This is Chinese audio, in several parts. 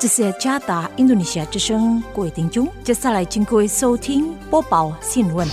这是加达印度尼西亚之声，各位听众，接下来请各位收听播报新闻。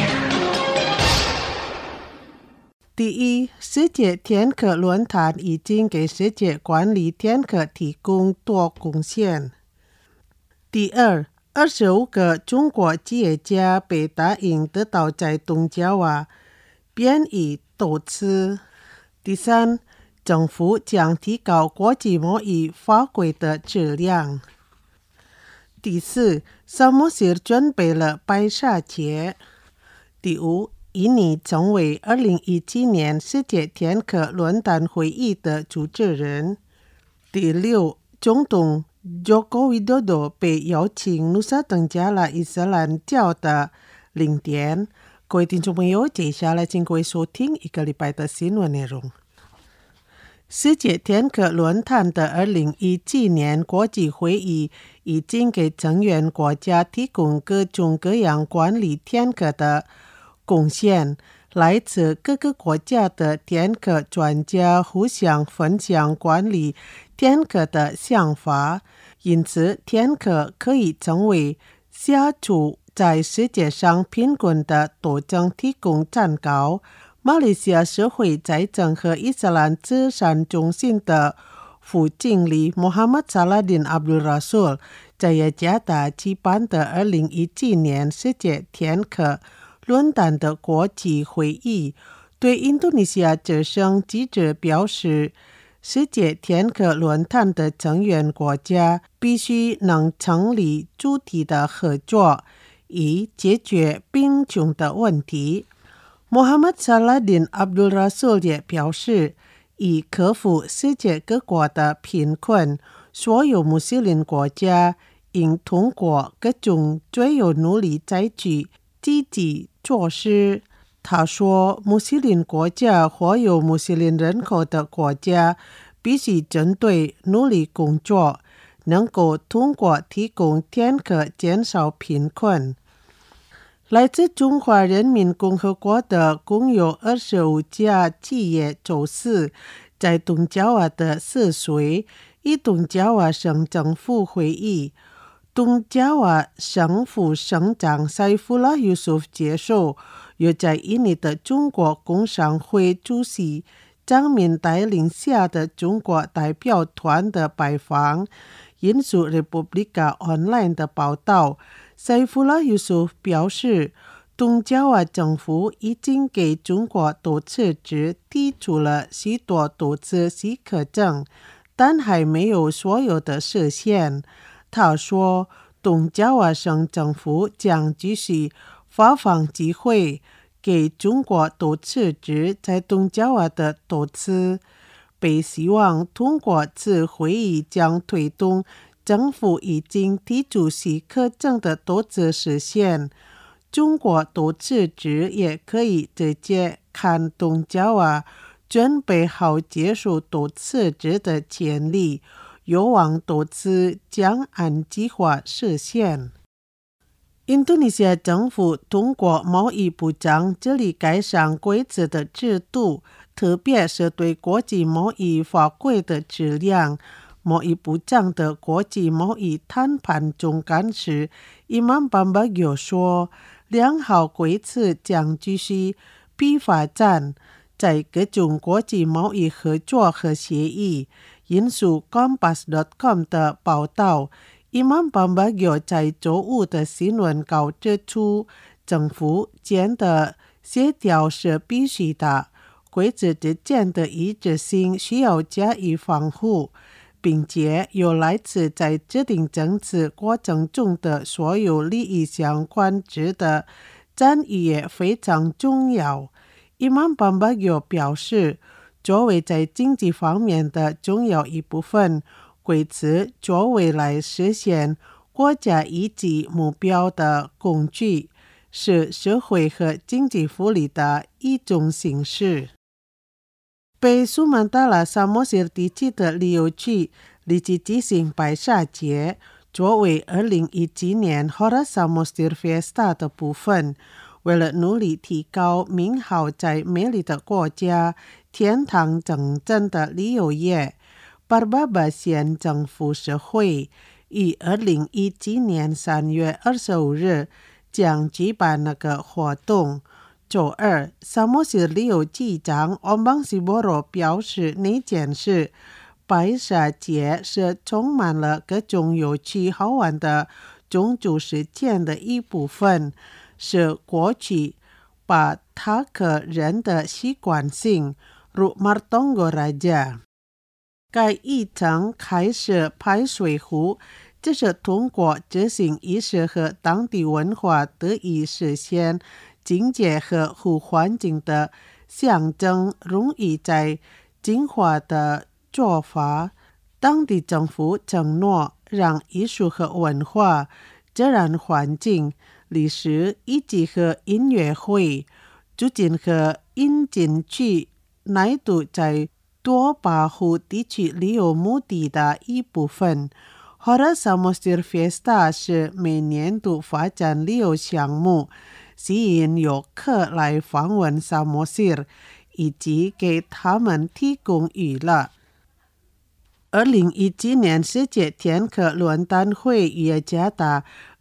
第一，世界天课论坛已经给世界管理天课提供多贡献。第二，25个中国企业家被答应得到在东爪哇编译投资。第三，政府将提高国际贸易法规的质量。第四，萨摩斯准备了白沙节。第五，印尼成为2017年世界天课论坛会议的主持人。第六，总统Joko Widodo 被邀请努萨登加了伊斯兰教的领典。各位听众朋友，接下来请各位收听一个礼拜的新闻内容。世界天课论坛的2017年国际会议已经给成员国家提供各种各样管理天课的贡献。来自各个国家的天课专家互相分享管理天课的想法，因此天课可以成为消除在世界上贫困的斗争提供参考。马来西亚社会财政和伊斯兰资产中心的副经理穆罕默萨拉丁阿卜杜拉苏在雅加达举办的2017年世界天课论坛的国际会议，对印度尼西亚之声记者表示，世界天课论坛的成员国家必须能成立主体的合作，以解决贫穷的问题。穆罕默萨拉丁阿卜杜拉苏也表示，以克服世界各国的贫困，所有穆斯林国家应通过各种最有努力采取积极措施。他说，穆斯林国家或有穆斯林人口的国家必须针对努力工作，能够通过提供天课减少贫困。来自中华人民共和国的共有25家企业周四在东爪哇的涉水与东爪哇省政府会议。东爪哇省副省长塞夫拉尤苏夫接受由在印尼的中国工商会主席张敏带领下的中国代表团的拜访。引述 Republika Online 的报道，塞夫拉尤苏夫表示，东爪哇政府已经给中国投资者提出了许多投资许可证，但还没有所有的实现。他说，东爪哇省政府将继续发放机会给中国投资者在东爪哇的投资，被希望通过此会议将推动政府已经提出许可证的投资实现。中国投资者也可以直接看东爪哇准备好接受投资者的潜力，有望投资将按计划实现。印度尼西亚政府通过贸易部长这里改善规则的制度，特别是对国际贸易法规的质量。贸易部长的国际贸易谈判总干事伊曼班巴尤说，良好规则将继续并发展在各种国际贸易合作和协议。引述 Kompas.com 的报道，伊曼班巴尤在周五的新闻稿指出，政府间的协调是必须的，规则之间的一致性需要加以防护，并且有来自在制定政策过程中的所有利益相关者的参与也非常重要。伊曼班巴尤表示，作为在经济方面的重要一部分，规则作为来实现国家一级目标的工具，是社会和经济福利的一种形式。被苏曼达拉萨摩斯地区的旅游区立即举行白沙节，作为2017年 Hora Samosir Fiesta 的部分。为了努力提高名号在美丽的国家天堂整正的旅游业， 巴巴巴县政府社会于2017年3月25日将举办那个活动。周二，萨摩斯旅游局长奥邦西波罗表示，那件事白沙节是充满了各种有趣好玩的种族事件的一部分，是过去把塔克人的习惯性如Martongo Raja。该议程开始拍水壶，这是通过执行仪式和当地文化得以实现境界和护环境的象征，容易在进化的做法。当地政府承诺让艺术和文化、自然环境、历史以及和音乐会、促进和引进去乃度在多保护地区旅游目的的一部分。Hora Samosir Fiesta 是每年度发展旅游项目，吸引游客来访问萨摩斯，以及给他们提供娱乐。2017年世界天客论坛会约加达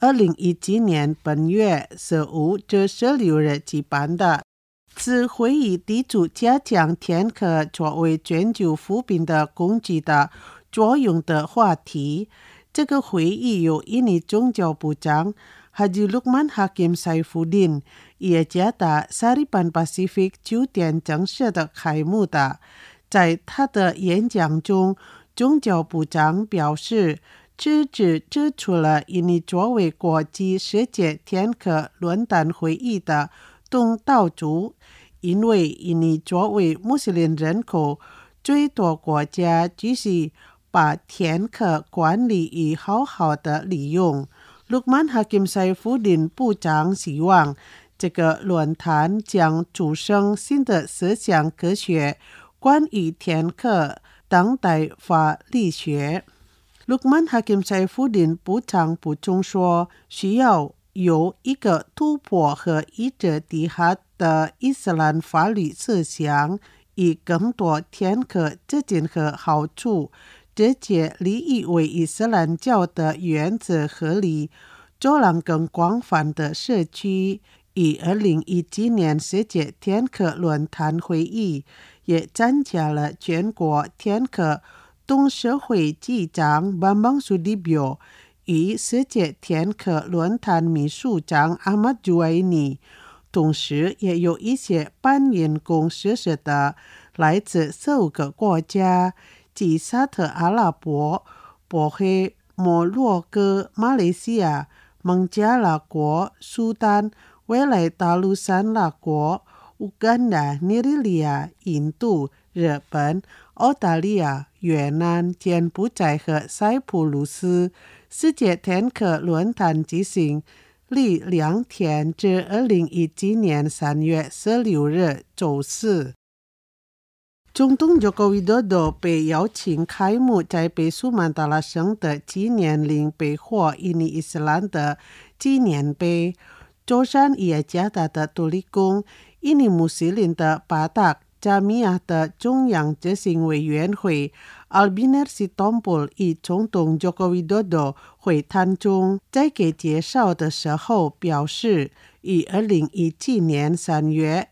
2017年本月15至16日举办的。此会议提出加强天客作为全球扶贫的工具的作用的话题。这个会议由印尼宗教部长Haji Lukman Hakim Saifuddin耶加达Saripan Pacific酒店正式的开幕的。在他的演讲中，宗教部长表示，支出了印尼作为国际世界天客论坛会议的东道主，因为印尼作为穆斯林人口最多国家，必须把天客管理与好好的利用。Lukman Hakim Saifuddin 部长希望这个论坛将促生新的思想科学，关于天客当代法律学。Lukman Hakim Saifuddin 部长补充说，需要有一个突破和一直底下的伊斯兰法律思想，以更多天客资金和好处，直接利益为伊斯兰教的原则合理，走向更广泛的社区。与2017年世界天客论坛会议也参加了全国天客董事会局长Bambang Sudibyo与世界天客论坛秘书长Ahmad Juwaini，同时也有一些办员工实施的来自15个国家，即沙特阿拉伯、波黑、摩洛哥、马来西亚、孟加拉国、苏丹、委内大陆三大国、乌干达、尼日利亚、印度、日本、澳大利亚、越南、柬埔寨和塞浦路斯。世界天客论坛举行历2天至2017年3月16日周四。总统Joko Widodo 被邀请开幕在北苏曼达拉省的纪念林被获印尼伊斯兰的纪念碑。舟山耶加达的独立宫，印尼穆斯林的巴达加米亚的中央执行委员会 Albinar Sitompul 与总统 Joko Widodo 会谈中，在给介绍的时候表示，于2017年3月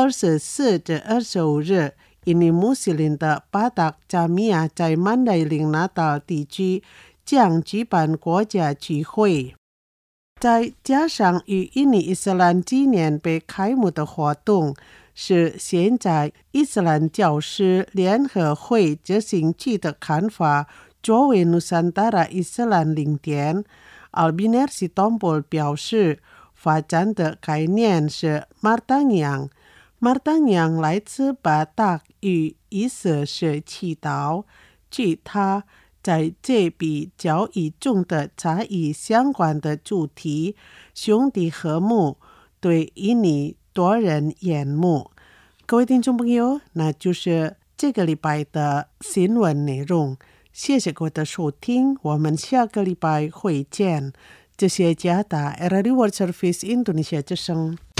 24至25日，印尼穆斯林的巴达加米亚在曼代林纳岛地区将举办国家聚会。再加上与印尼伊斯兰纪念碑开幕的活动，是现在伊斯兰教师联合会执行局的看法，作为Nusantara伊斯兰领点。Albinar Sitompul 表示，发展的概念是马当洋。马当洋来自巴达与意思是祈祷。据他在这比较与众的差异相关的主题，兄弟和睦，对印尼多人眼目。各位听众朋友，那就是这个礼拜的新闻内容。谢谢各位的收听，我们下个礼拜会见。这是加拿大 Radio World Service Indonesia 之声。